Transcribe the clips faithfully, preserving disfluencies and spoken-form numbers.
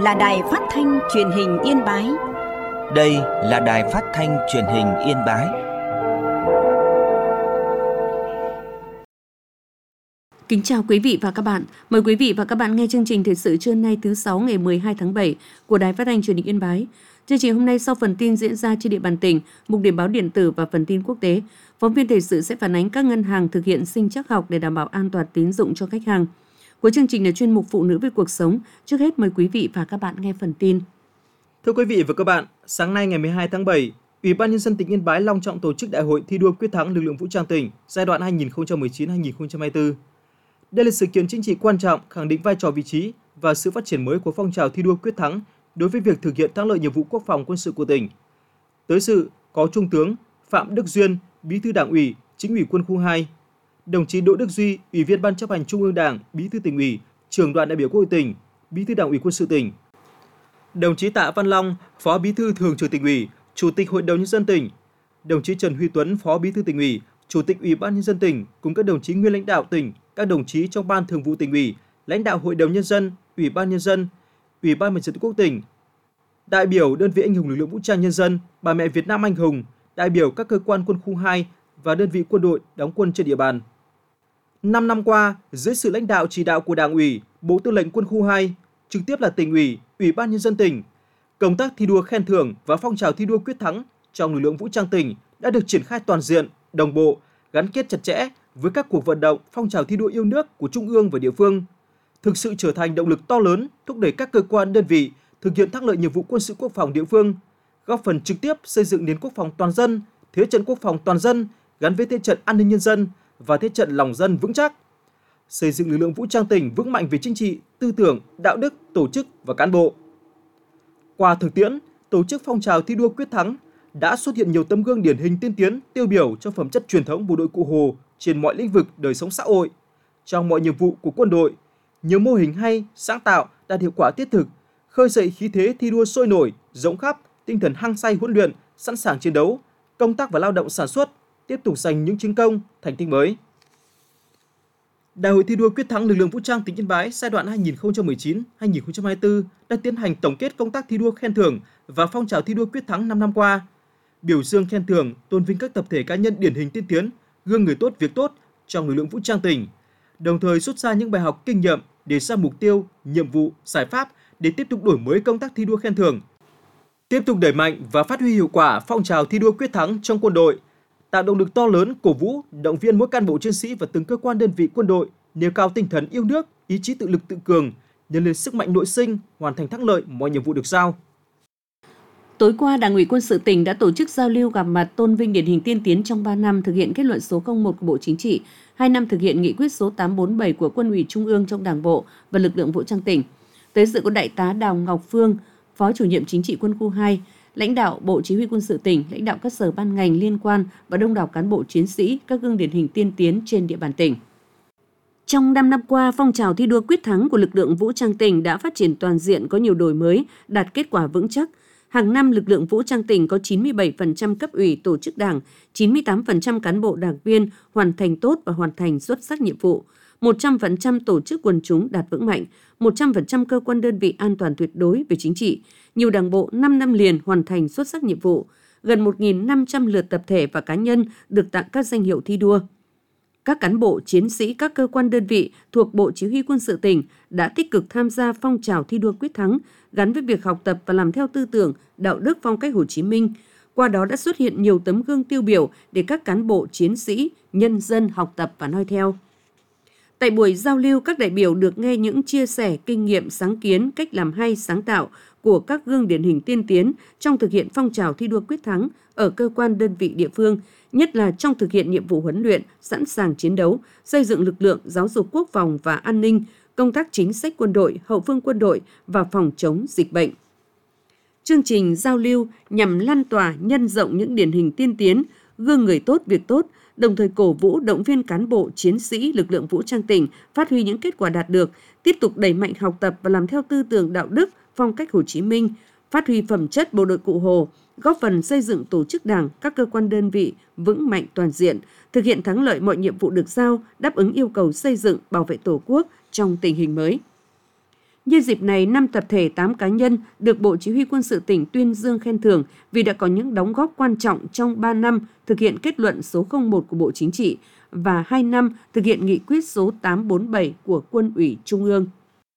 là đài phát thanh truyền hình Yên Bái. Đây là đài phát thanh truyền hình Yên Bái. Kính chào quý vị và các bạn. Mời quý vị và các bạn nghe chương trình thời sự trưa nay thứ sáu ngày mười hai tháng bảy của Đài Phát thanh Truyền hình Yên Bái. Chương trình hôm nay sau phần tin diễn ra trên địa bàn tỉnh, mục điểm báo điện tử và phần tin quốc tế, phóng viên thời sự sẽ phản ánh các ngân hàng thực hiện sinh trắc học để đảm bảo an toàn tín dụng cho khách hàng. Cuối chương trình là chuyên mục Phụ nữ với cuộc sống. Trước hết mời quý vị và các bạn nghe phần tin. Thưa quý vị và các bạn, sáng nay ngày mười hai tháng bảy, Ủy ban Nhân dân tỉnh Yên Bái long trọng tổ chức Đại hội thi đua quyết thắng lực lượng vũ trang tỉnh giai đoạn hai nghìn không trăm mười chín đến hai nghìn không trăm hai mươi tư. Đây là sự kiện chính trị quan trọng khẳng định vai trò vị trí và sự phát triển mới của phong trào thi đua quyết thắng đối với việc thực hiện thắng lợi nhiệm vụ quốc phòng quân sự của tỉnh. Tới dự có Trung tướng Phạm Đức Duyên, Bí thư Đảng ủy, Chính ủy Quân khu hai, đồng chí Đỗ Đức Duy, Ủy viên Ban chấp hành Trung ương Đảng, Bí thư Tỉnh ủy, Trưởng đoàn đại biểu Quốc hội tỉnh, Bí thư Đảng ủy Quân sự tỉnh. Đồng chí Tạ Văn Long, Phó Bí thư Thường trực Tỉnh ủy, Chủ tịch Hội đồng Nhân dân tỉnh. Đồng chí Trần Huy Tuấn, Phó Bí thư Tỉnh ủy, Chủ tịch Ủy ban Nhân dân tỉnh cùng các đồng chí nguyên lãnh đạo tỉnh, các đồng chí trong Ban Thường vụ Tỉnh ủy, lãnh đạo Hội đồng Nhân dân, Ủy ban Nhân dân, Ủy ban Mặt trận Tổ quốc tỉnh, đại biểu đơn vị anh hùng lực lượng vũ trang nhân dân, bà mẹ Việt Nam anh hùng, đại biểu các cơ quan quân khu hai và đơn vị quân đội đóng quân trên địa bàn. Năm năm qua, dưới sự lãnh đạo chỉ đạo của Đảng ủy, Bộ Tư lệnh Quân khu hai, trực tiếp là Tỉnh ủy, Ủy ban Nhân dân tỉnh, công tác thi đua khen thưởng và phong trào thi đua quyết thắng trong lực lượng vũ trang tỉnh đã được triển khai toàn diện, đồng bộ, gắn kết chặt chẽ với các cuộc vận động phong trào thi đua yêu nước của Trung ương và địa phương, thực sự trở thành động lực to lớn thúc đẩy các cơ quan đơn vị thực hiện thắng lợi nhiệm vụ quân sự quốc phòng địa phương, góp phần trực tiếp xây dựng nền quốc phòng toàn dân, thế trận quốc phòng toàn dân gắn với thế trận an ninh nhân dân và thế trận lòng dân vững chắc, xây dựng lực lượng vũ trang tỉnh vững mạnh về chính trị, tư tưởng, đạo đức, tổ chức và cán bộ. Qua thực tiễn, tổ chức phong trào thi đua quyết thắng đã xuất hiện nhiều tấm gương điển hình tiên tiến, tiêu biểu cho phẩm chất truyền thống bộ đội Cụ Hồ trên mọi lĩnh vực đời sống xã hội. Trong mọi nhiệm vụ của quân đội, nhiều mô hình hay, sáng tạo đạt hiệu quả thiết thực, khơi dậy khí thế thi đua sôi nổi, rộng khắp, tinh thần hăng say huấn luyện, sẵn sàng chiến đấu, công tác và lao động sản xuất, tiếp tục giành những chiến công, thành tích mới. Đại hội thi đua quyết thắng lực lượng vũ trang tỉnh Yên Bái giai đoạn hai nghìn không trăm mười chín đến hai nghìn không trăm hai mươi tư đã tiến hành tổng kết công tác thi đua khen thưởng và phong trào thi đua quyết thắng năm năm qua, biểu dương khen thưởng, tôn vinh các tập thể cá nhân điển hình tiên tiến, gương người tốt việc tốt trong lực lượng vũ trang tỉnh, đồng thời rút ra những bài học kinh nghiệm, đề ra mục tiêu, nhiệm vụ, giải pháp để tiếp tục đổi mới công tác thi đua khen thưởng, tiếp tục đẩy mạnh và phát huy hiệu quả phong trào thi đua quyết thắng trong quân đội, tạo động lực to lớn cổ vũ, động viên mỗi cán bộ chiến sĩ và từng cơ quan đơn vị quân đội nêu cao tinh thần yêu nước, ý chí tự lực tự cường, nhân lên sức mạnh nội sinh, hoàn thành thắng lợi mọi nhiệm vụ được giao. Tối qua, Đảng ủy Quân sự tỉnh đã tổ chức giao lưu gặp mặt tôn vinh điển hình tiên tiến trong ba năm thực hiện kết luận số không một của Bộ Chính trị, hai năm thực hiện nghị quyết số tám trăm bốn mươi bảy của Quân ủy Trung ương trong Đảng bộ và lực lượng vũ trang tỉnh. Tới dự có Đại tá Đào Ngọc Phương, Phó Chủ nhiệm Chính trị Quân khu hai, lãnh đạo Bộ Chỉ huy Quân sự tỉnh, lãnh đạo các sở ban ngành liên quan và đông đảo cán bộ chiến sĩ, các gương điển hình tiên tiến trên địa bàn tỉnh. Trong năm năm qua, phong trào thi đua quyết thắng của lực lượng vũ trang tỉnh đã phát triển toàn diện, có nhiều đổi mới, đạt kết quả vững chắc. Hàng năm, lực lượng vũ trang tỉnh có chín mươi bảy phần trăm cấp ủy tổ chức đảng, chín mươi tám phần trăm cán bộ đảng viên hoàn thành tốt và hoàn thành xuất sắc nhiệm vụ, một trăm phần trăm tổ chức quần chúng đạt vững mạnh, một trăm phần trăm cơ quan đơn vị an toàn tuyệt đối về chính trị, nhiều đảng bộ năm năm liền hoàn thành xuất sắc nhiệm vụ, gần một nghìn năm trăm lượt tập thể và cá nhân được tặng các danh hiệu thi đua. Các cán bộ, chiến sĩ, các cơ quan đơn vị thuộc Bộ Chỉ huy Quân sự tỉnh đã tích cực tham gia phong trào thi đua quyết thắng gắn với việc học tập và làm theo tư tưởng, đạo đức phong cách Hồ Chí Minh. Qua đó đã xuất hiện nhiều tấm gương tiêu biểu để các cán bộ, chiến sĩ, nhân dân học tập và noi theo. Tại buổi giao lưu, các đại biểu được nghe những chia sẻ kinh nghiệm, sáng kiến, cách làm hay, sáng tạo của các gương điển hình tiên tiến trong thực hiện phong trào thi đua quyết thắng ở cơ quan đơn vị địa phương, nhất là trong thực hiện nhiệm vụ huấn luyện, sẵn sàng chiến đấu, xây dựng lực lượng giáo dục quốc phòng và an ninh, công tác chính sách quân đội, hậu phương quân đội và phòng chống dịch bệnh. Chương trình giao lưu nhằm lan tỏa, nhân rộng những điển hình tiên tiến, gương người tốt việc tốt, đồng thời cổ vũ động viên cán bộ, chiến sĩ, lực lượng vũ trang tỉnh phát huy những kết quả đạt được, tiếp tục đẩy mạnh học tập và làm theo tư tưởng đạo đức, phong cách Hồ Chí Minh, phát huy phẩm chất bộ đội Cụ Hồ, góp phần xây dựng tổ chức đảng, các cơ quan đơn vị vững mạnh toàn diện, thực hiện thắng lợi mọi nhiệm vụ được giao, đáp ứng yêu cầu xây dựng, bảo vệ Tổ quốc trong tình hình mới. Nhân dịp này, năm tập thể tám cá nhân được Bộ Chỉ huy Quân sự tỉnh tuyên dương khen thưởng vì đã có những đóng góp quan trọng trong ba năm thực hiện kết luận số không một của Bộ Chính trị và hai năm thực hiện nghị quyết số tám trăm bốn mươi bảy của Quân ủy Trung ương.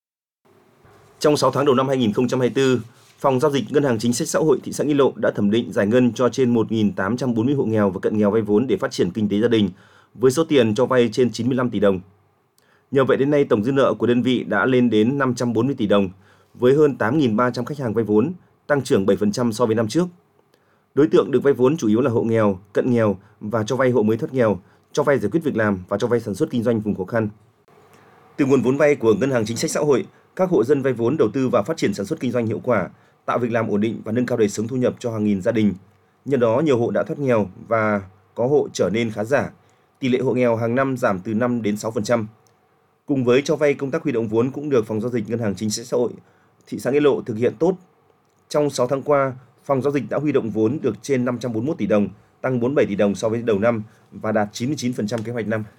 Trong sáu tháng đầu năm hai nghìn không trăm hai mươi tư, Phòng Giao dịch Ngân hàng Chính sách Xã hội thị xã Nghi Lộ đã thẩm định giải ngân cho trên một nghìn tám trăm bốn mươi hộ nghèo và cận nghèo vay vốn để phát triển kinh tế gia đình, với số tiền cho vay trên chín mươi lăm tỷ đồng. Nhờ vậy đến nay, tổng dư nợ của đơn vị đã lên đến năm trăm bốn mươi tỷ đồng, với hơn tám nghìn ba trăm khách hàng vay vốn, tăng trưởng bảy phần trăm so với năm trước. Đối tượng được vay vốn chủ yếu là hộ nghèo, cận nghèo và cho vay hộ mới thoát nghèo, cho vay giải quyết việc làm và cho vay sản xuất kinh doanh vùng khó khăn. Từ nguồn vốn vay của Ngân hàng Chính sách Xã hội, các hộ dân vay vốn đầu tư vào phát triển sản xuất kinh doanh hiệu quả, tạo việc làm ổn định và nâng cao đời sống thu nhập cho hàng nghìn gia đình. Nhờ đó, nhiều hộ đã thoát nghèo và có hộ trở nên khá giả. Tỷ lệ hộ nghèo hàng năm giảm từ năm đến sáu phần trăm. Cùng với cho vay, công tác huy động vốn cũng được Phòng Giao dịch Ngân hàng Chính sách Xã hội thị xã Nghĩa Lộ thực hiện tốt. Trong sáu tháng qua, Phòng Giao dịch đã huy động vốn được trên năm trăm bốn mươi mốt tỷ đồng, tăng bốn mươi bảy tỷ đồng so với đầu năm và đạt chín mươi chín phần trăm kế hoạch năm.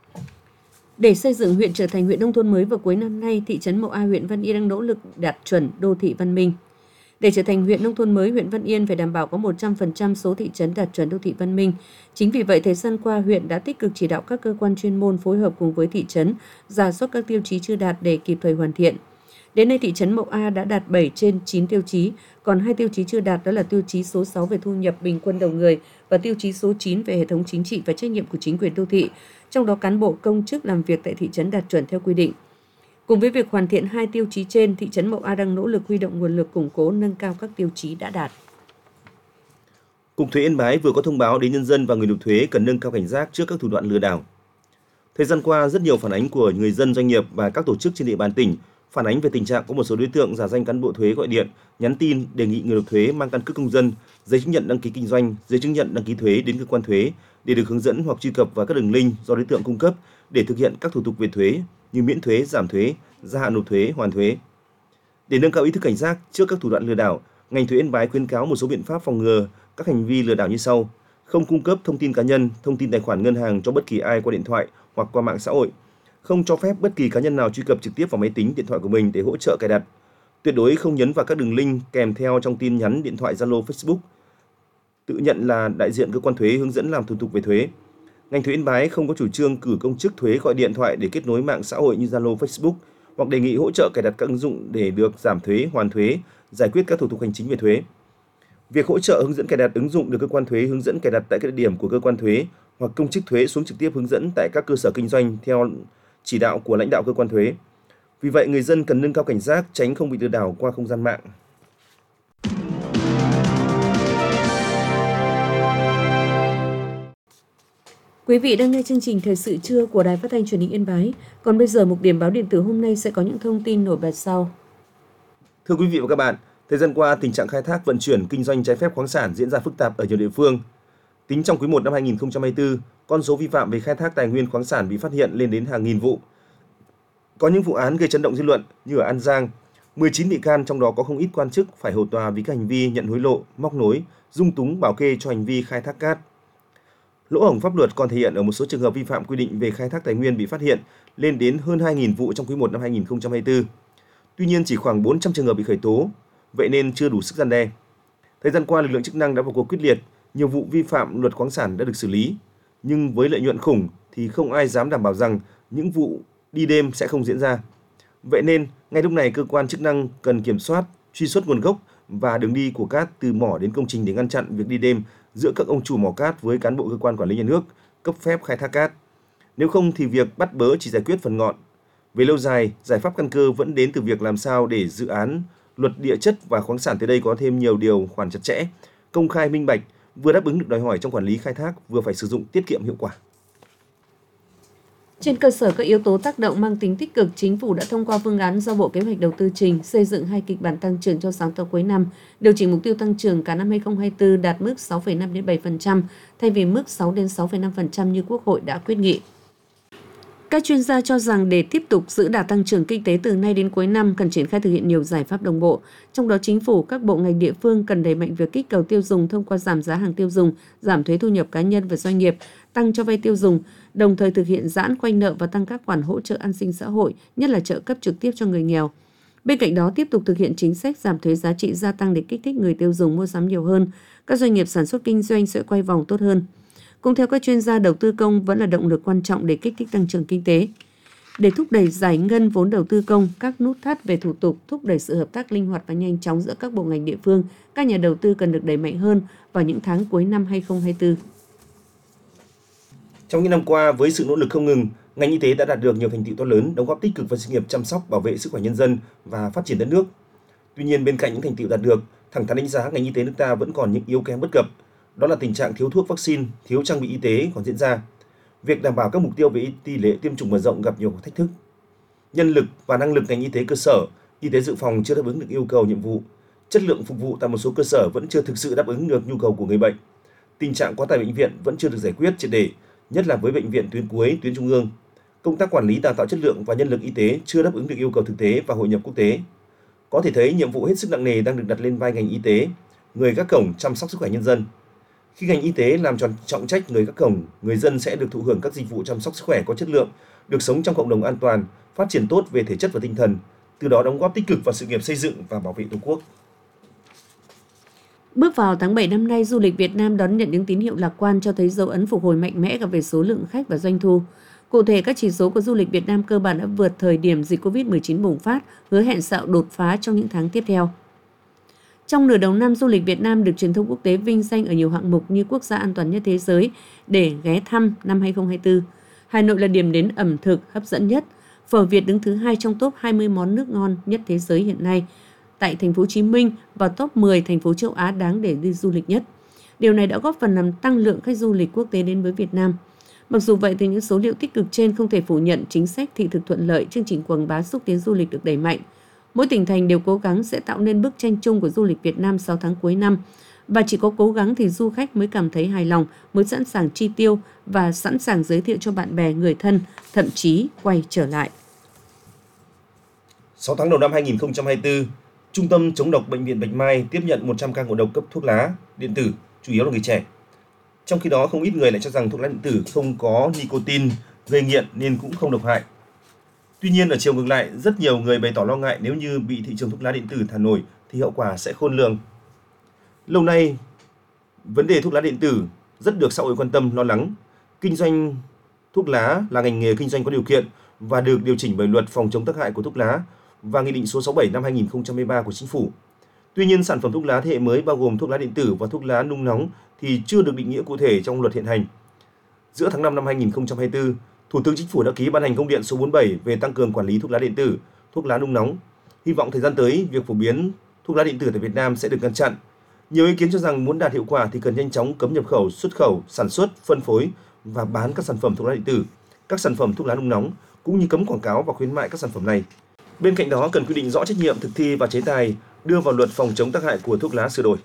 Để xây dựng huyện trở thành huyện nông thôn mới vào cuối năm nay, thị trấn Mậu A, huyện Văn Yên đang nỗ lực đạt chuẩn đô thị văn minh. Để trở thành huyện nông thôn mới, huyện Văn Yên phải đảm bảo có một trăm phần trăm số thị trấn đạt chuẩn đô thị văn minh. Chính vì vậy, thời gian qua, huyện đã tích cực chỉ đạo các cơ quan chuyên môn phối hợp cùng với thị trấn, rà soát các tiêu chí chưa đạt để kịp thời hoàn thiện. Đến nay, thị trấn Mậu A đã đạt bảy trên chín tiêu chí, còn hai tiêu chí chưa đạt đó là tiêu chí số sáu về thu nhập bình quân đầu người và tiêu chí số chín về hệ thống chính trị và trách nhiệm của chính quyền đô thị. Trong đó, cán bộ công chức làm việc tại thị trấn đạt chuẩn theo quy định. Cùng với việc hoàn thiện hai tiêu chí trên, thị trấn Mậu A đang nỗ lực huy động nguồn lực củng cố nâng cao các tiêu chí đã đạt. Cục Thuế Yên Bái vừa có thông báo đến nhân dân và người nộp thuế cần nâng cao cảnh giác trước các thủ đoạn lừa đảo. Thời gian qua, rất nhiều phản ánh của người dân, doanh nghiệp và các tổ chức trên địa bàn tỉnh phản ánh về tình trạng có một số đối tượng giả danh cán bộ thuế gọi điện, nhắn tin đề nghị người nộp thuế mang căn cước công dân, giấy chứng nhận đăng ký kinh doanh, giấy chứng nhận đăng ký thuế đến cơ quan thuế để được hướng dẫn hoặc truy cập vào các đường link do đối tượng cung cấp để thực hiện các thủ tục về thuế như miễn thuế, giảm thuế, gia hạn nộp thuế, hoàn thuế. Để nâng cao ý thức cảnh giác trước các thủ đoạn lừa đảo, ngành thuế Yên Bái khuyến cáo một số biện pháp phòng ngừa các hành vi lừa đảo như sau: không cung cấp thông tin cá nhân, thông tin tài khoản ngân hàng cho bất kỳ ai qua điện thoại hoặc qua mạng xã hội, không cho phép bất kỳ cá nhân nào truy cập trực tiếp vào máy tính, điện thoại của mình để hỗ trợ cài đặt, tuyệt đối không nhấn vào các đường link kèm theo trong tin nhắn, điện thoại, Zalo, Facebook, tự nhận là đại diện cơ quan thuế hướng dẫn làm thủ tục về thuế. Ngành thuế Yên Bái không có chủ trương cử công chức thuế gọi điện thoại để kết nối mạng xã hội như Zalo, Facebook hoặc đề nghị hỗ trợ cài đặt các ứng dụng để được giảm thuế, hoàn thuế, giải quyết các thủ tục hành chính về thuế. Việc hỗ trợ hướng dẫn cài đặt ứng dụng được cơ quan thuế hướng dẫn cài đặt tại các địa điểm của cơ quan thuế hoặc công chức thuế xuống trực tiếp hướng dẫn tại các cơ sở kinh doanh theo chỉ đạo của lãnh đạo cơ quan thuế. Vì vậy, người dân cần nâng cao cảnh giác, tránh không bị lừa đảo qua không gian mạng. Quý vị đang nghe chương trình Thời sự trưa của Đài Phát thanh Truyền hình Yên Bái. Còn bây giờ, mục điểm báo điện tử hôm nay sẽ có những thông tin nổi bật sau. Thưa quý vị và các bạn, thời gian qua, tình trạng khai thác, vận chuyển, kinh doanh trái phép khoáng sản diễn ra phức tạp ở nhiều địa phương. Tính trong quý một năm hai nghìn không trăm hai mươi tư, con số vi phạm về khai thác tài nguyên khoáng sản bị phát hiện lên đến hàng nghìn vụ. Có những vụ án gây chấn động dư luận như ở An Giang, mười chín bị can trong đó có không ít quan chức phải hầu tòa vì các hành vi nhận hối lộ, móc nối, dung túng bảo kê cho hành vi khai thác cát. Lỗ hổng pháp luật còn thể hiện ở một số trường hợp vi phạm quy định về khai thác tài nguyên bị phát hiện lên đến hơn hai nghìn vụ trong quý một năm hai nghìn không trăm hai mươi tư. Tuy nhiên chỉ khoảng bốn trăm trường hợp bị khởi tố, vậy nên chưa đủ sức răn đe. Thời gian qua, lực lượng chức năng đã vào cuộc quyết liệt, nhiều vụ vi phạm luật khoáng sản đã được xử lý, nhưng với lợi nhuận khủng thì không ai dám đảm bảo rằng những vụ đi đêm sẽ không diễn ra. Vậy nên, ngay lúc này cơ quan chức năng cần kiểm soát, truy xuất nguồn gốc và đường đi của cát từ mỏ đến công trình để ngăn chặn việc đi đêm giữa các ông chủ mỏ cát với cán bộ cơ quan quản lý nhà nước cấp phép khai thác cát. Nếu không thì việc bắt bớ chỉ giải quyết phần ngọn. Về lâu dài, giải pháp căn cơ vẫn đến từ việc làm sao để dự án luật địa chất và khoáng sản tới đây có thêm nhiều điều khoản chặt chẽ, công khai minh bạch, vừa đáp ứng được đòi hỏi trong quản lý khai thác, vừa phải sử dụng tiết kiệm hiệu quả. Trên cơ sở các yếu tố tác động mang tính tích cực, Chính phủ đã thông qua phương án do Bộ Kế hoạch Đầu tư trình xây dựng hai kịch bản tăng trưởng cho sáu tháng cuối năm, điều chỉnh mục tiêu tăng trưởng cả năm hai nghìn không trăm hai mươi tư đạt mức sáu phẩy năm đến bảy phần trăm thay vì mức sáu đến sáu phẩy năm phần trăm như Quốc hội đã quyết nghị. Các chuyên gia cho rằng để tiếp tục giữ đà tăng trưởng kinh tế từ nay đến cuối năm cần triển khai thực hiện nhiều giải pháp đồng bộ. Trong đó, Chính phủ, các bộ ngành địa phương cần đẩy mạnh việc kích cầu tiêu dùng thông qua giảm giá hàng tiêu dùng, giảm thuế thu nhập cá nhân và doanh nghiệp, tăng cho vay tiêu dùng, đồng thời thực hiện giãn khoanh nợ và tăng các khoản hỗ trợ an sinh xã hội, nhất là trợ cấp trực tiếp cho người nghèo. Bên cạnh đó, tiếp tục thực hiện chính sách giảm thuế giá trị gia tăng để kích thích người tiêu dùng mua sắm nhiều hơn, các doanh nghiệp sản xuất kinh doanh sẽ quay vòng tốt hơn. Cũng theo các chuyên gia, đầu tư công vẫn là động lực quan trọng để kích thích tăng trưởng kinh tế. Để thúc đẩy giải ngân vốn đầu tư công, các nút thắt về thủ tục, thúc đẩy sự hợp tác linh hoạt và nhanh chóng giữa các bộ ngành địa phương, các nhà đầu tư cần được đẩy mạnh hơn vào những tháng cuối năm hai không hai tư. Trong những năm qua, với sự nỗ lực không ngừng, ngành y tế đã đạt được nhiều thành tựu to lớn, đóng góp tích cực vào sự nghiệp chăm sóc, bảo vệ sức khỏe nhân dân và phát triển đất nước. Tuy nhiên, bên cạnh những thành tựu đạt được, thẳng thắn đánh giá ngành y tế nước ta vẫn còn những yếu kém bất cập. Đó là tình trạng thiếu thuốc vaccine, thiếu trang bị y tế còn diễn ra. Việc đảm bảo các mục tiêu về tỷ lệ tiêm chủng mở rộng gặp nhiều thách thức. Nhân lực và năng lực ngành y tế cơ sở, y tế dự phòng chưa đáp ứng được yêu cầu nhiệm vụ. Chất lượng phục vụ tại một số cơ sở vẫn chưa thực sự đáp ứng được nhu cầu của người bệnh. Tình trạng quá tải bệnh viện vẫn chưa được giải quyết triệt để, nhất là với bệnh viện tuyến cuối, tuyến trung ương. Công tác quản lý đào tạo chất lượng và nhân lực y tế chưa đáp ứng được yêu cầu thực tế và hội nhập quốc tế. Có thể thấy nhiệm vụ hết sức nặng nề đang được đặt lên vai ngành y tế, người gác cổng chăm sóc sức khỏe nhân dân. Khi ngành y tế làm tròn trọng trách người gác cổng, người dân sẽ được thụ hưởng các dịch vụ chăm sóc sức khỏe có chất lượng, được sống trong cộng đồng an toàn, phát triển tốt về thể chất và tinh thần, từ đó đóng góp tích cực vào sự nghiệp xây dựng và bảo vệ Tổ quốc. Bước vào tháng bảy năm nay, du lịch Việt Nam đón nhận những tín hiệu lạc quan cho thấy dấu ấn phục hồi mạnh mẽ cả về số lượng khách và doanh thu. Cụ thể, các chỉ số của du lịch Việt Nam cơ bản đã vượt thời điểm dịch covid mười chín bùng phát, hứa hẹn tạo đột phá trong những tháng tiếp theo. Trong nửa đầu năm, du lịch Việt Nam được truyền thông quốc tế vinh danh ở nhiều hạng mục như quốc gia an toàn nhất thế giới để ghé thăm năm hai không hai tư. Hà Nội là điểm đến ẩm thực hấp dẫn nhất. Phở Việt đứng thứ hai trong top hai mươi món nước ngon nhất thế giới hiện nay. Tại thành phố Hồ Chí Minh và top mười thành phố châu Á đáng để đi du lịch nhất. Điều này đã góp phần làm tăng lượng khách du lịch quốc tế đến với Việt Nam. Mặc dù vậy, từ những số liệu tích cực trên không thể phủ nhận chính sách thị thực thuận lợi, chương trình quảng bá xúc tiến du lịch được đẩy mạnh. Mỗi tỉnh thành đều cố gắng sẽ tạo nên bức tranh chung của du lịch Việt Nam sáu tháng cuối năm. Và chỉ có cố gắng thì du khách mới cảm thấy hài lòng, mới sẵn sàng chi tiêu và sẵn sàng giới thiệu cho bạn bè, người thân, thậm chí quay trở lại. sáu tháng đầu năm hai không hai tư, Trung tâm chống độc Bệnh viện Bạch Mai tiếp nhận một trăm ca ngộ độc cấp thuốc lá điện tử, chủ yếu là người trẻ. Trong khi đó, không ít người lại cho rằng thuốc lá điện tử không có nicotine, gây nghiện nên cũng không độc hại. Tuy nhiên, ở chiều ngược lại, rất nhiều người bày tỏ lo ngại nếu như bị thị trường thuốc lá điện tử thả nổi thì hậu quả sẽ khôn lường. Lâu nay, vấn đề thuốc lá điện tử rất được xã hội quan tâm, lo lắng. Kinh doanh thuốc lá là ngành nghề kinh doanh có điều kiện và được điều chỉnh bởi luật phòng chống tác hại của thuốc lá và Nghị định số sáu mươi bảy năm hai nghìn không trăm hai mươi ba của Chính phủ. Tuy nhiên, sản phẩm thuốc lá thế hệ mới bao gồm thuốc lá điện tử và thuốc lá nung nóng thì chưa được định nghĩa cụ thể trong luật hiện hành. Giữa tháng năm năm hai nghìn không trăm hai mươi tư, Thủ tướng Chính phủ đã ký ban hành công điện số bốn mươi bảy về tăng cường quản lý thuốc lá điện tử, thuốc lá nung nóng. Hy vọng thời gian tới, việc phổ biến thuốc lá điện tử tại Việt Nam sẽ được ngăn chặn. Nhiều ý kiến cho rằng muốn đạt hiệu quả thì cần nhanh chóng cấm nhập khẩu, xuất khẩu, sản xuất, phân phối và bán các sản phẩm thuốc lá điện tử, các sản phẩm thuốc lá nung nóng, cũng như cấm quảng cáo và khuyến mại các sản phẩm này. Bên cạnh đó, cần quy định rõ trách nhiệm thực thi và chế tài đưa vào luật phòng chống tác hại của thuốc lá sửa đổi.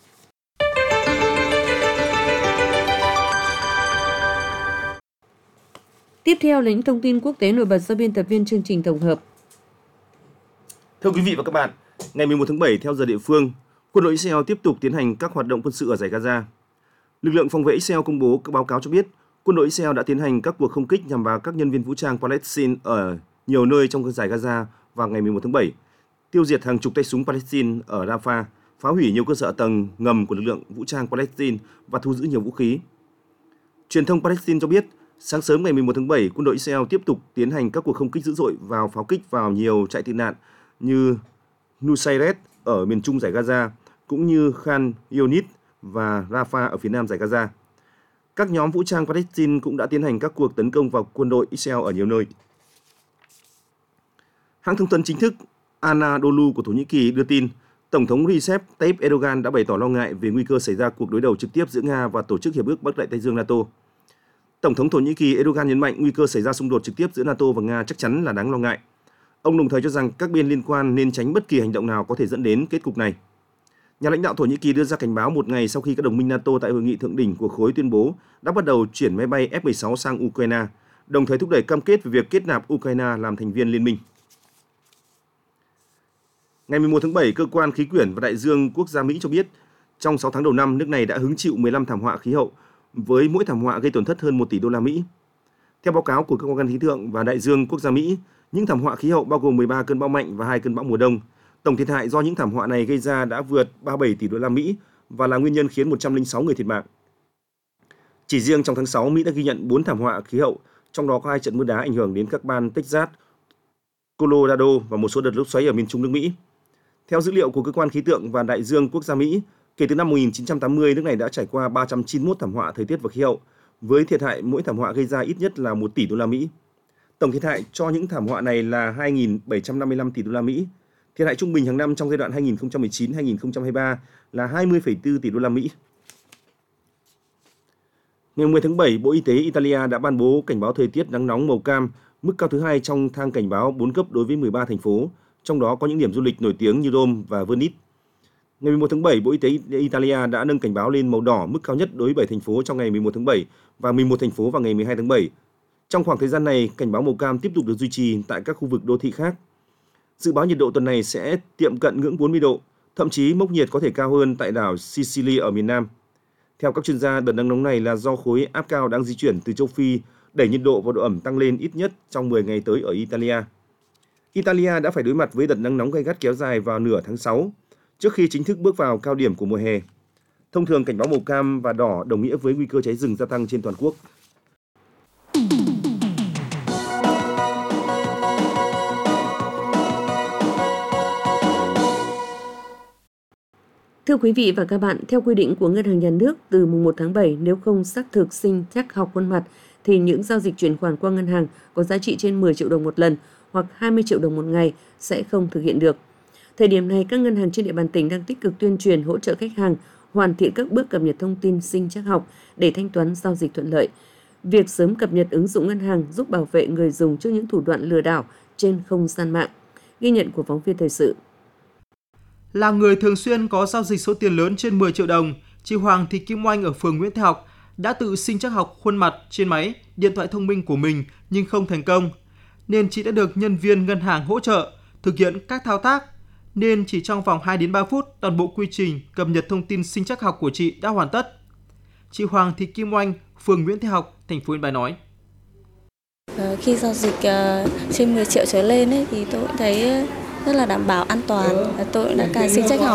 Tiếp theo là những thông tin quốc tế nổi bật do biên tập viên chương trình tổng hợp. Thưa quý vị và các bạn, ngày mười một tháng bảy theo giờ địa phương, quân đội Israel tiếp tục tiến hành các hoạt động quân sự ở dải Gaza. Lực lượng phòng vệ Israel công bố các báo cáo cho biết quân đội Israel đã tiến hành các cuộc không kích nhằm vào các nhân viên vũ trang Palestine ở nhiều nơi trong dải Gaza vào ngày mười một tháng bảy, tiêu diệt hàng chục tay súng Palestine ở Rafah, phá hủy nhiều cơ sở tầng ngầm của lực lượng vũ trang Palestine và thu giữ nhiều vũ khí. Truyền thông Palestine cho biết, sáng sớm ngày mười một tháng bảy, quân đội Israel tiếp tục tiến hành các cuộc không kích dữ dội vào pháo kích vào nhiều trại tị nạn như Nusayret ở miền trung dải Gaza, cũng như Khan Younis và Rafah ở phía nam dải Gaza. Các nhóm vũ trang Palestine cũng đã tiến hành các cuộc tấn công vào quân đội Israel ở nhiều nơi. Hãng thông tấn chính thức Anadolu của Thổ Nhĩ Kỳ đưa tin, Tổng thống Recep Tayyip Erdogan đã bày tỏ lo ngại về nguy cơ xảy ra cuộc đối đầu trực tiếp giữa Nga và Tổ chức Hiệp ước Bắc Đại Tây Dương NATO. Tổng thống Thổ Nhĩ Kỳ Erdogan nhấn mạnh nguy cơ xảy ra xung đột trực tiếp giữa NATO và Nga chắc chắn là đáng lo ngại. Ông đồng thời cho rằng các bên liên quan nên tránh bất kỳ hành động nào có thể dẫn đến kết cục này. Nhà lãnh đạo Thổ Nhĩ Kỳ đưa ra cảnh báo một ngày sau khi các đồng minh NATO tại hội nghị thượng đỉnh của khối tuyên bố đã bắt đầu chuyển máy bay F mười sáu sang Ukraine, đồng thời thúc đẩy cam kết về việc kết nạp Ukraine làm thành viên liên minh. Ngày mười một tháng bảy, Cơ quan Khí quyển và Đại dương Quốc gia Mỹ cho biết, trong sáu tháng đầu năm, nước này đã hứng chịu mười lăm thảm họa khí hậu, với mỗi thảm họa gây tổn thất hơn một tỷ đô la Mỹ. Theo báo cáo của Cơ quan Khí tượng và Đại dương Quốc gia Mỹ, những thảm họa khí hậu bao gồm mười ba cơn bão mạnh và hai cơn bão mùa đông. Tổng thiệt hại do những thảm họa này gây ra đã vượt ba mươi bảy tỷ đô la Mỹ và là nguyên nhân khiến một trăm lẻ sáu người thiệt mạng. Chỉ riêng trong tháng sáu, Mỹ đã ghi nhận bốn thảm họa khí hậu, trong đó có hai trận mưa đá ảnh hưởng đến các bang Texas, Colorado và một số đợt lốc xoáy ở miền Trung nước Mỹ. Theo dữ liệu của Cơ quan Khí tượng và Đại dương Quốc gia Mỹ, kể từ năm một nghìn chín trăm tám mươi, nước này đã trải qua ba trăm chín mươi mốt thảm họa thời tiết và khí hậu, với thiệt hại mỗi thảm họa gây ra ít nhất là một tỷ đô la Mỹ. Tổng thiệt hại cho những thảm họa này là hai nghìn bảy trăm năm mươi lăm tỷ đô la Mỹ. Thiệt hại trung bình hàng năm trong giai đoạn hai nghìn không trăm mười chín đến hai nghìn không trăm hai mươi ba là hai mươi phẩy bốn tỷ đô la Mỹ. Ngày mười tháng bảy, Bộ Y tế Italia đã ban bố cảnh báo thời tiết nắng nóng màu cam, mức cao thứ hai trong thang cảnh báo bốn cấp đối với mười ba thành phố, trong đó có những điểm du lịch nổi tiếng như Rome và Venice. Ngày mười một tháng bảy, Bộ Y tế Italia đã nâng cảnh báo lên màu đỏ, mức cao nhất đối với bảy thành phố trong ngày mười một tháng bảy và mười một thành phố vào ngày mười hai tháng bảy. Trong khoảng thời gian này, cảnh báo màu cam tiếp tục được duy trì tại các khu vực đô thị khác. Dự báo nhiệt độ tuần này sẽ tiệm cận ngưỡng bốn mươi độ, thậm chí mốc nhiệt có thể cao hơn tại đảo Sicily ở miền Nam. Theo các chuyên gia, đợt nắng nóng này là do khối áp cao đang di chuyển từ châu Phi đẩy nhiệt độ và độ ẩm tăng lên ít nhất trong mười ngày tới ở Italia. Italia đã phải đối mặt với đợt nắng nóng gay gắt kéo dài vào nửa tháng sáu, trước khi chính thức bước vào cao điểm của mùa hè. Thông thường, cảnh báo màu cam và đỏ đồng nghĩa với nguy cơ cháy rừng gia tăng trên toàn quốc. Thưa quý vị và các bạn, theo quy định của Ngân hàng Nhà nước, từ mùng một tháng bảy, nếu không xác thực sinh trắc học khuôn mặt, thì những giao dịch chuyển khoản qua ngân hàng có giá trị trên mười triệu đồng một lần hoặc hai mươi triệu đồng một ngày sẽ không thực hiện được. Thời điểm này, các ngân hàng trên địa bàn tỉnh đang tích cực tuyên truyền hỗ trợ khách hàng hoàn thiện các bước cập nhật thông tin sinh trắc học để thanh toán giao dịch thuận lợi. Việc sớm cập nhật ứng dụng ngân hàng giúp bảo vệ người dùng trước những thủ đoạn lừa đảo trên không gian mạng. Ghi nhận của phóng viên thời sự. Là người thường xuyên có giao dịch số tiền lớn trên mười triệu đồng, chị Hoàng Thị Kim Oanh ở phường Nguyễn Thái Học đã tự sinh trắc học khuôn mặt trên máy, điện thoại thông minh của mình nhưng không thành công, nên chị đã được nhân viên ngân hàng hỗ trợ thực hiện các thao tác, nên chỉ trong vòng hai đến ba phút, toàn bộ quy trình cập nhật thông tin sinh trắc học của chị đã hoàn tất. Chị Hoàng Thị Kim Oanh, phường Nguyễn Thái Học, thành phố Yên Bái nói: Khi giao dịch trên mười triệu trở lên ấy, thì tôi thấy rất là đảm bảo an toàn, tôi đã cài sinh trắc học.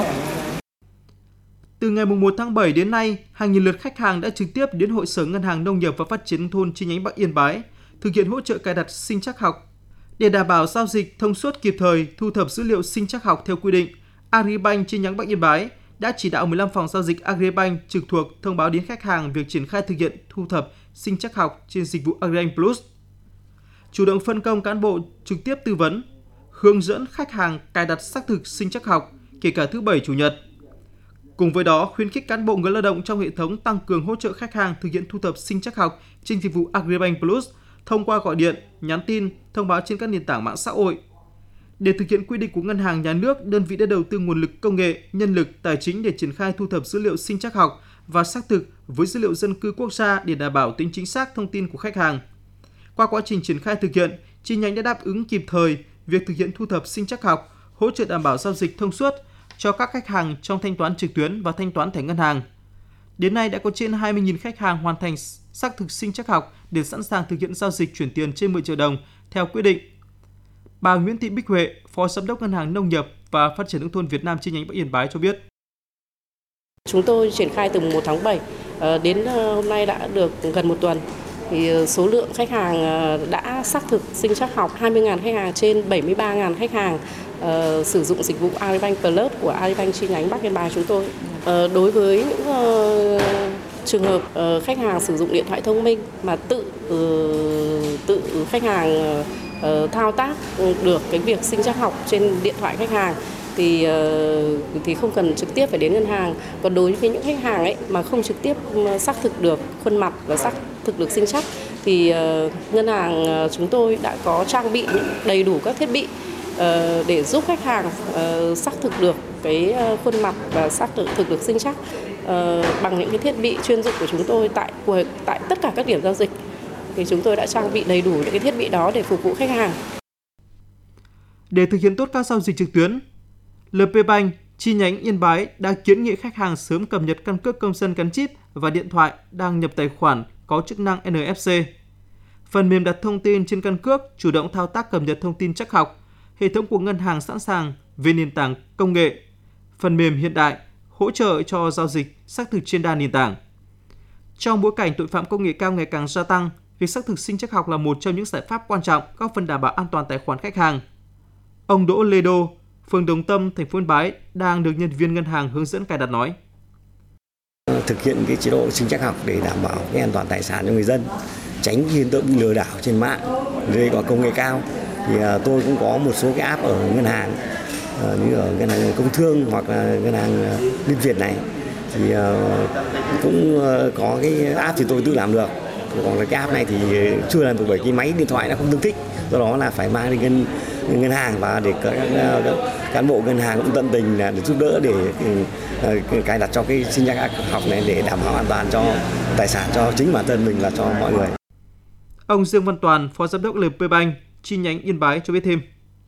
Từ ngày mùng một tháng bảy đến nay, hàng nghìn lượt khách hàng đã trực tiếp đến Hội sở Ngân hàng Nông nghiệp và Phát triển nông thôn chi nhánh Bắc Yên Bái thực hiện hỗ trợ cài đặt sinh trắc học. Để đảm bảo giao dịch thông suốt, kịp thời thu thập dữ liệu sinh trắc học theo quy định, Agribank chi nhánh Bắc Yên Bái đã chỉ đạo mười lăm phòng giao dịch Agribank trực thuộc thông báo đến khách hàng việc triển khai thực hiện thu thập sinh trắc học trên dịch vụ Agribank Plus. Chủ động phân công cán bộ trực tiếp tư vấn, hướng dẫn khách hàng cài đặt xác thực sinh trắc học, kể cả thứ Bảy, Chủ nhật. Cùng với đó, khuyến khích cán bộ người lao động trong hệ thống tăng cường hỗ trợ khách hàng thực hiện thu thập sinh trắc học trên dịch vụ Agribank Plus thông qua gọi điện, nhắn tin, thông báo trên các nền tảng mạng xã hội. Để thực hiện quy định của Ngân hàng Nhà nước, đơn vị đã đầu tư nguồn lực công nghệ, nhân lực, tài chính để triển khai thu thập dữ liệu sinh trắc học và xác thực với dữ liệu dân cư quốc gia để đảm bảo tính chính xác thông tin của khách hàng. Qua quá trình triển khai thực hiện, chi nhánh đã đáp ứng kịp thời việc thực hiện thu thập sinh trắc học, hỗ trợ đảm bảo giao dịch thông suốt cho các khách hàng trong thanh toán trực tuyến và thanh toán thẻ ngân hàng. Đến nay đã có trên hai mươi nghìn khách hàng hoàn thành xác thực sinh trắc học để sẵn sàng thực hiện giao dịch chuyển tiền trên mười triệu đồng theo quy định. Bà Nguyễn Thị Bích Huệ, Phó Giám đốc Ngân hàng Nông nghiệp và Phát triển nông thôn Việt Nam chi nhánh Bắc Yên Bái cho biết: Chúng tôi triển khai từ mùng một tháng bảy đến hôm nay đã được gần một tuần. Thì số lượng khách hàng đã xác thực sinh trắc học hai mươi nghìn khách hàng trên bảy mươi ba nghìn khách hàng uh, sử dụng dịch vụ Agribank Plus của Agribank chi nhánh Bắc Yên Bái chúng tôi. Uh, đối với những uh, trường hợp uh, khách hàng sử dụng điện thoại thông minh mà tự uh, tự khách hàng uh, thao tác được cái việc sinh trắc học trên điện thoại khách hàng thì uh, thì không cần trực tiếp phải đến ngân hàng. Còn đối với những khách hàng ấy mà không trực tiếp xác thực được khuôn mặt và xác thực được sinh trắc thì uh, ngân hàng uh, chúng tôi đã có trang bị đầy đủ các thiết bị uh, để giúp khách hàng uh, xác thực được cái uh, khuôn mặt và xác thực, thực được sinh trắc uh, bằng những cái thiết bị chuyên dụng của chúng tôi tại của, tại tất cả các điểm giao dịch. Thì chúng tôi đã trang bị đầy đủ những cái thiết bị đó để phục vụ khách hàng. Để thực hiện tốt các giao dịch trực tuyến, lờ pê Bank chi nhánh Yên Bái đã kiến nghị khách hàng sớm cập nhật căn cước công dân gắn chip và điện thoại đang nhập tài khoản có chức năng en ép xê. Phần mềm đặt thông tin trên căn cước chủ động thao tác cập nhật thông tin trắc học, hệ thống của ngân hàng sẵn sàng về nền tảng công nghệ, phần mềm hiện đại hỗ trợ cho giao dịch xác thực trên đa nền tảng. Trong bối cảnh tội phạm công nghệ cao ngày càng gia tăng, việc xác thực sinh trắc học là một trong những giải pháp quan trọng góp phần đảm bảo an toàn tài khoản khách hàng. Ông Đỗ Lê Đô, phường Đồng Tâm, thành phố Yên Bái đang được nhân viên ngân hàng hướng dẫn cài đặt nói: Thực hiện cái chế độ sinh trắc học để đảm bảo cái an toàn tài sản cho người dân, tránh hiện tượng lừa đảo trên mạng, đây có công nghệ cao. Thì tôi cũng có một số cái app ở ngân hàng như ở ngân hàng Công Thương hoặc là ngân hàng Liên Việt này thì cũng có cái app thì tôi tự làm được. Còn cái app này thì chưa làm được bởi cái máy điện thoại nó không tương thích, do đó là phải mang đi ngân ngân hàng và để các, các cán bộ ngân hàng cũng tận tình là để giúp đỡ để cài đặt cho cái sinh trắc học này để đảm bảo an toàn cho tài sản cho chính bản thân mình và cho mọi người. Ông Dương Văn Toàn, Phó Giám đốc lờ pê Bank chi nhánh Yên Bái cho biết thêm: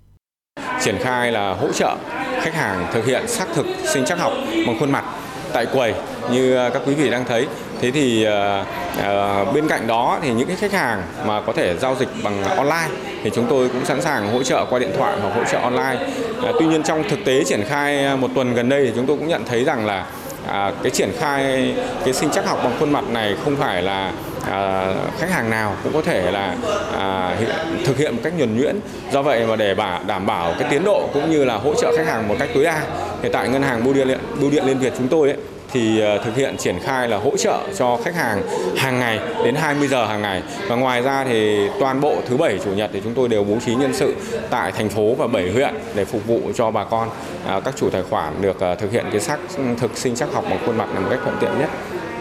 Triển khai là hỗ trợ khách hàng thực hiện xác thực sinh trắc học bằng khuôn mặt tại quầy như các quý vị đang thấy. Thế thì uh, uh, bên cạnh đó thì những cái khách hàng mà có thể giao dịch bằng online thì chúng tôi cũng sẵn sàng hỗ trợ qua điện thoại hoặc hỗ trợ online. Uh, tuy nhiên trong thực tế triển khai một tuần gần đây thì chúng tôi cũng nhận thấy rằng là uh, cái triển khai cái sinh trắc học bằng khuôn mặt này không phải là À, khách hàng nào cũng có thể là à, hiện, thực hiện một cách nhuần nhuyễn. Do vậy mà để bảo, đảm bảo cái tiến độ cũng như là hỗ trợ khách hàng một cách tối đa, thì tại ngân hàng Bưu điện Bưu điện Liên Việt chúng tôi ấy, thì uh, thực hiện triển khai là hỗ trợ cho khách hàng hàng ngày đến hai mươi giờ hàng ngày. Và ngoài ra thì toàn bộ thứ bảy chủ nhật thì chúng tôi đều bố trí nhân sự tại thành phố và bảy huyện để phục vụ cho bà con, uh, các chủ tài khoản được uh, thực hiện cái xác thực sinh trắc học bằng khuôn mặt là một cách thuận tiện nhất.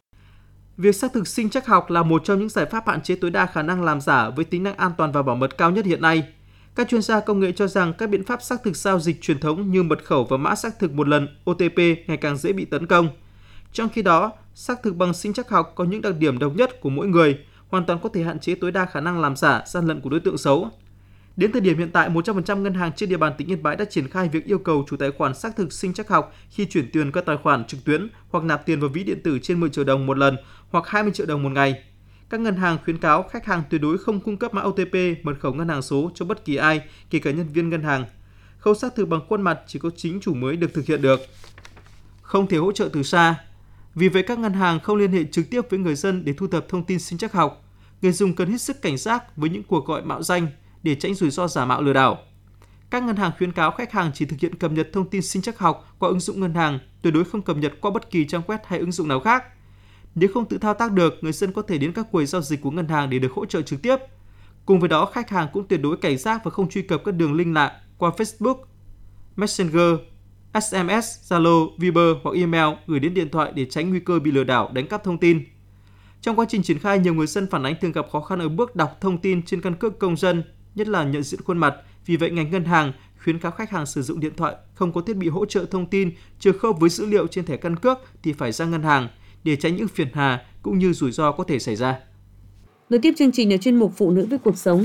Việc xác thực sinh trắc học là một trong những giải pháp hạn chế tối đa khả năng làm giả với tính năng an toàn và bảo mật cao nhất hiện nay. Các chuyên gia công nghệ cho rằng các biện pháp xác thực giao dịch truyền thống như mật khẩu và mã xác thực một lần O T P ngày càng dễ bị tấn công. Trong khi đó, xác thực bằng sinh trắc học có những đặc điểm độc nhất của mỗi người, hoàn toàn có thể hạn chế tối đa khả năng làm giả, gian lận của đối tượng xấu. Đến thời điểm hiện tại, một trăm phần trăm ngân hàng trên địa bàn tỉnh Yên Bái đã triển khai việc yêu cầu chủ tài khoản xác thực sinh trắc học khi chuyển tiền qua tài khoản trực tuyến hoặc nạp tiền vào ví điện tử trên mười triệu đồng một lần hoặc hai mươi triệu đồng một ngày. Các ngân hàng khuyến cáo khách hàng tuyệt đối không cung cấp mã O T P, mật khẩu ngân hàng số cho bất kỳ ai, kể cả nhân viên ngân hàng. Khâu xác thực bằng khuôn mặt chỉ có chính chủ mới được thực hiện được. Không thể hỗ trợ từ xa. Vì vậy các ngân hàng không liên hệ trực tiếp với người dân để thu thập thông tin sinh trắc học. Người dùng cần hết sức cảnh giác với những cuộc gọi mạo danh để tránh rủi ro giả mạo lừa đảo. Các ngân hàng khuyến cáo khách hàng chỉ thực hiện cập nhật thông tin sinh trắc học qua ứng dụng ngân hàng, tuyệt đối không cập nhật qua bất kỳ trang web hay ứng dụng nào khác. Nếu không tự thao tác được, người dân có thể đến các quầy giao dịch của ngân hàng để được hỗ trợ trực tiếp. Cùng với đó, khách hàng cũng tuyệt đối cảnh giác và không truy cập các đường link lạ qua Facebook, Messenger, S M S, Zalo, Viber hoặc email gửi đến điện thoại để tránh nguy cơ bị lừa đảo, đánh cắp thông tin. Trong quá trình triển khai, nhiều người dân phản ánh thường gặp khó khăn ở bước đọc thông tin trên căn cước công dân, nhất là nhận diện khuôn mặt. Vì vậy, ngành ngân hàng khuyến cáo khách hàng sử dụng điện thoại không có thiết bị hỗ trợ thông tin chưa khớp với dữ liệu trên thẻ căn cước thì phải ra ngân hàng để tránh những phiền hà cũng như rủi ro có thể xảy ra. Nối tiếp chương trình là chuyên mục Phụ nữ với cuộc sống.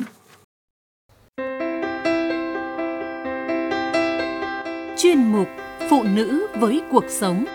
Chuyên mục Phụ nữ với cuộc sống.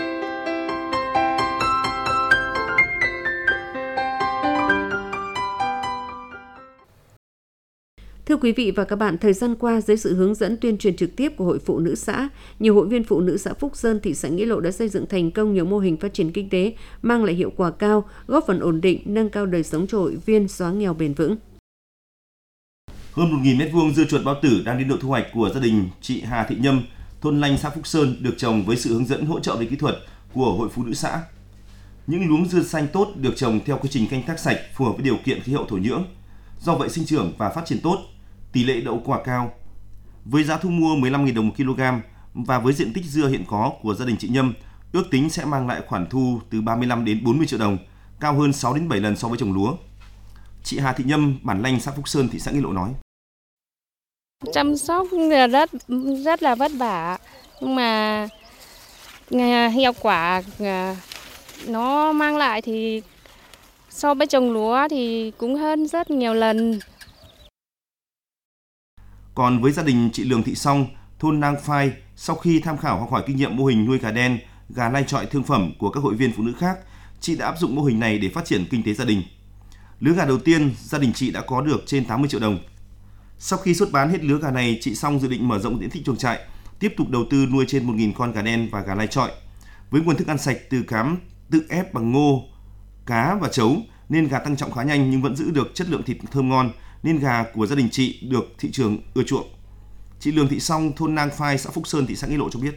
Thưa quý vị và các bạn, thời gian qua, dưới sự hướng dẫn tuyên truyền trực tiếp của Hội Phụ Nữ xã, nhiều hội viên phụ nữ xã Phúc Sơn, thị xã Nghĩa Lộ đã xây dựng thành công nhiều mô hình phát triển kinh tế, mang lại hiệu quả cao, góp phần ổn định, nâng cao đời sống cho hội viên, xóa nghèo bền vững. Hơn một nghìn mét vuông dưa chuột bao tử đang đến độ thu hoạch của gia đình chị Hà Thị Nhâm, thôn Lanh, xã Phúc Sơn được trồng với sự hướng dẫn hỗ trợ về kỹ thuật của Hội Phụ Nữ xã. Những luống dưa xanh tốt được trồng theo quy trình canh tác sạch phù hợp với điều kiện khí hậu thổ nhưỡng. Do vậy sinh trưởng và phát triển tốt, tỷ lệ đậu quả cao. Với giá thu mua mười lăm nghìn đồng một kg và với diện tích dưa hiện có của gia đình chị Nhâm, ước tính sẽ mang lại khoản thu từ ba mươi lăm đến bốn mươi triệu đồng, cao hơn sáu đến bảy lần so với trồng lúa. Chị Hà Thị Nhâm, bản Lanh, xã Phúc Sơn, thị xã Nghĩa Lộ nói: Chăm sóc rất rất là vất vả, nhưng mà hiệu quả nó mang lại thì so với trồng lúa thì cũng hơn rất nhiều lần. Còn với gia đình chị Lường Thị Song, thôn Nang Phai, sau khi tham khảo học hỏi kinh nghiệm mô hình nuôi gà đen, gà lai chọi thương phẩm của các hội viên phụ nữ khác, chị đã áp dụng mô hình này để phát triển kinh tế gia đình. Lứa gà đầu tiên, gia đình chị đã có được trên tám mươi triệu đồng. Sau khi xuất bán hết lứa gà này, chị Song dự định mở rộng diện tích chuồng trại, tiếp tục đầu tư nuôi trên một nghìn con gà đen và gà lai chọi. Với nguồn thức ăn sạch từ cám tự ép bằng ngô, cá và trấu nên gà tăng trọng khá nhanh nhưng vẫn giữ được chất lượng thịt thơm ngon, nên gà của gia đình chị được thị trường ưa chuộng. Chị Lương Thị Song, thôn Nang Phai, xã Phúc Sơn, thị xã Nghĩa Lộ cho biết.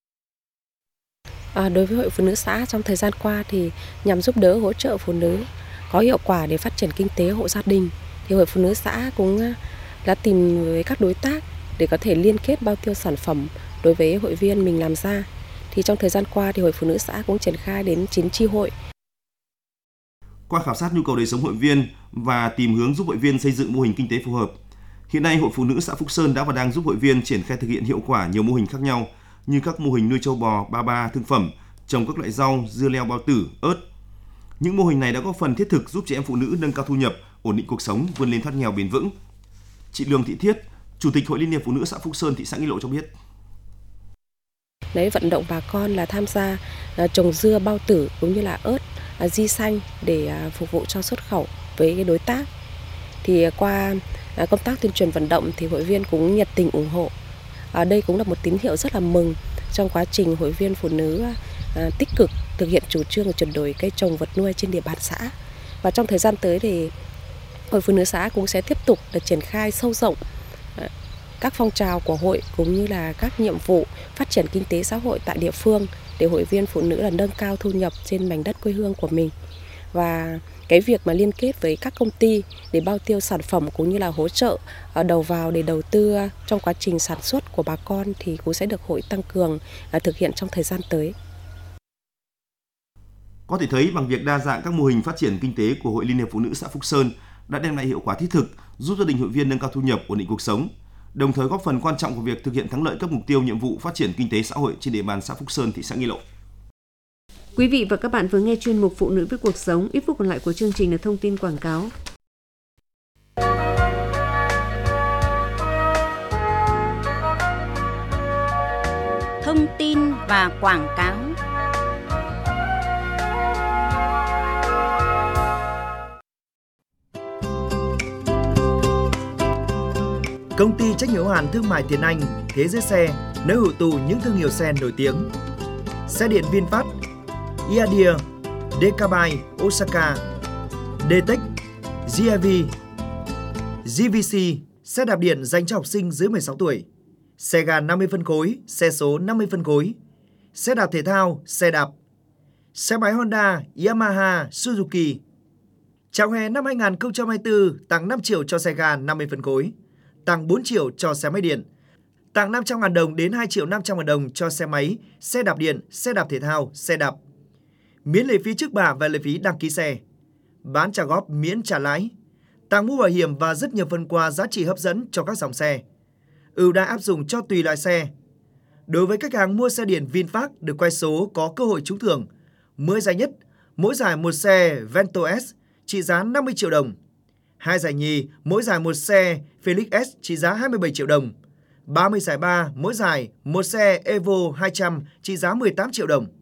À, đối với Hội Phụ Nữ xã trong thời gian qua thì nhằm giúp đỡ hỗ trợ phụ nữ có hiệu quả để phát triển kinh tế hộ gia đình, thì Hội Phụ Nữ xã cũng đã tìm với các đối tác để có thể liên kết bao tiêu sản phẩm đối với hội viên mình làm ra. Thì trong thời gian qua thì Hội Phụ Nữ xã cũng triển khai đến chín chi hội. Qua khảo sát nhu cầu đời sống hội viên và tìm hướng giúp hội viên xây dựng mô hình kinh tế phù hợp, hiện nay Hội Phụ Nữ xã Phúc Sơn đã và đang giúp hội viên triển khai thực hiện hiệu quả nhiều mô hình khác nhau như các mô hình nuôi trâu bò, ba ba thương phẩm, trồng các loại rau, dưa leo bao tử, ớt. Những mô hình này đã góp phần thiết thực giúp chị em phụ nữ nâng cao thu nhập, ổn định cuộc sống, vươn lên thoát nghèo bền vững. Chị Lương Thị Thiết, Chủ tịch Hội Liên hiệp Phụ nữ xã Phúc Sơn, thị xã Nghĩa Lộ cho biết. Đấy, vận động bà con là tham gia uh, trồng dưa bao tử cũng như là ớt, uh, di xanh để uh, phục vụ cho xuất khẩu với cái đối tác. Thì uh, qua uh, công tác tuyên truyền vận động thì hội viên cũng nhiệt tình ủng hộ. Uh, đây cũng là một tín hiệu rất là mừng trong quá trình hội viên phụ nữ uh, tích cực thực hiện chủ trương chuyển đổi cây trồng vật nuôi trên địa bàn xã. Và trong thời gian tới thì Hội Phụ Nữ xã cũng sẽ tiếp tục được triển khai sâu rộng uh, các phong trào của hội cũng như là các nhiệm vụ phát triển kinh tế xã hội tại địa phương để hội viên phụ nữ là nâng cao thu nhập trên mảnh đất quê hương của mình. Và cái việc mà liên kết với các công ty để bao tiêu sản phẩm cũng như là hỗ trợ đầu vào để đầu tư trong quá trình sản xuất của bà con thì cũng sẽ được hội tăng cường thực hiện trong thời gian tới. Có thể thấy bằng việc đa dạng các mô hình phát triển kinh tế của Hội Liên hiệp Phụ nữ xã Phúc Sơn đã đem lại hiệu quả thiết thực, giúp gia đình hội viên nâng cao thu nhập, ổn định cuộc sống, đồng thời góp phần quan trọng của việc thực hiện thắng lợi các mục tiêu nhiệm vụ phát triển kinh tế xã hội trên địa bàn xã Phúc Sơn, thị xã Nghi Lộ. Quý vị và các bạn vừa nghe chuyên mục Phụ nữ với cuộc sống. Ít phút còn lại của chương trình là thông tin quảng cáo. Thông tin và quảng cáo. Công ty trách nhiệm hữu hạn thương mại Tiến Anh, Thế giới xe, nơi hội tụ những thương hiệu xe nổi tiếng. Xe điện VinFast, Iadia, Decabai, Osaka, D-Tech, giê i vê, giê vê xê, xe đạp điện dành cho học sinh dưới mười sáu tuổi. Xe ga năm mươi phân khối, xe số năm mươi phân khối. Xe đạp thể thao, xe đạp. Xe máy Honda, Yamaha, Suzuki. Chào hè năm hai nghìn không trăm hai mươi tư, tặng năm triệu cho xe ga năm mươi phân khối. Tặng bốn triệu cho xe máy điện, tặng năm trăm nghìn đồng đến hai triệu năm trăm nghìn đồng cho xe máy, xe đạp điện, xe đạp thể thao, xe đạp. Miễn lệ phí trước bạ và lệ phí đăng ký xe. Bán trả góp miễn trả lãi. Tặng mũ bảo hiểm và rất nhiều phần quà giá trị hấp dẫn cho các dòng xe. Ưu đãi áp dụng cho tùy loại xe. Đối với khách hàng mua xe điện VinFast được quay số có cơ hội trúng thưởng. mười giải nhất, mỗi giải một xe Vento S trị giá năm mươi triệu đồng. Hai giải nhì, mỗi giải một xe Felix S trị giá hai mươi bảy triệu đồng. ba mươi giải ba, mỗi giải một xe Evo hai trăm trị giá mười tám triệu đồng.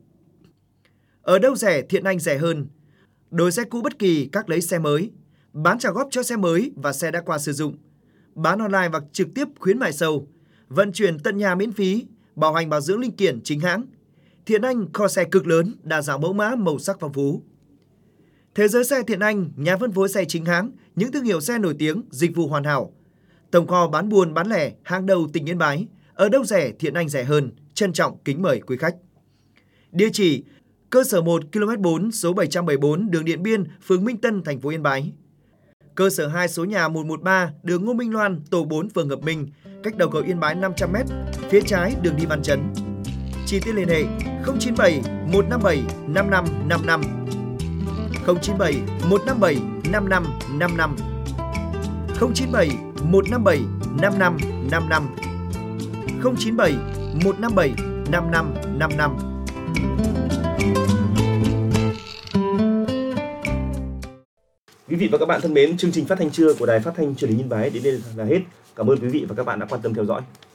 Ở đâu rẻ, Thiện Anh rẻ hơn. Đổi xe cũ bất kỳ, các lấy xe mới. Bán trả góp cho xe mới và xe đã qua sử dụng. Bán online hoặc trực tiếp khuyến mại sâu. Vận chuyển tận nhà miễn phí, bảo hành bảo dưỡng linh kiện chính hãng. Thiện Anh kho xe cực lớn, đa dạng mẫu mã, màu sắc phong phú. Thế giới xe Thiện Anh, nhà phân phối xe chính hãng, những thương hiệu xe nổi tiếng, dịch vụ hoàn hảo. Tổng kho bán buôn bán lẻ, hàng đầu tỉnh Yên Bái. Ở đâu rẻ, Thiện Anh rẻ hơn. Trân trọng kính mời quý khách. Địa chỉ: cơ sở một, ki lô mét bốn, số bảy trăm bảy mươi tư, đường Điện Biên, phường Minh Tân, thành phố Yên Bái. Cơ sở hai, số nhà một một ba, đường Ngô Minh Loan, tổ bốn, phường Hợp Minh, cách đầu cầu Yên Bái năm trăm mét, phía trái đường đi Văn Chấn. Chi tiết liên hệ không chín bảy một năm bảy năm năm năm năm, không chín bảy một năm bảy năm năm năm năm, không chín bảy một năm bảy năm năm năm năm, không chín bảy một năm bảy năm năm năm năm. Quý vị và các bạn thân mến, chương trình phát thanh trưa của Đài Phát thanh Truyền hình Yên Bái đến đây là hết. Cảm ơn quý vị và các bạn đã quan tâm theo dõi.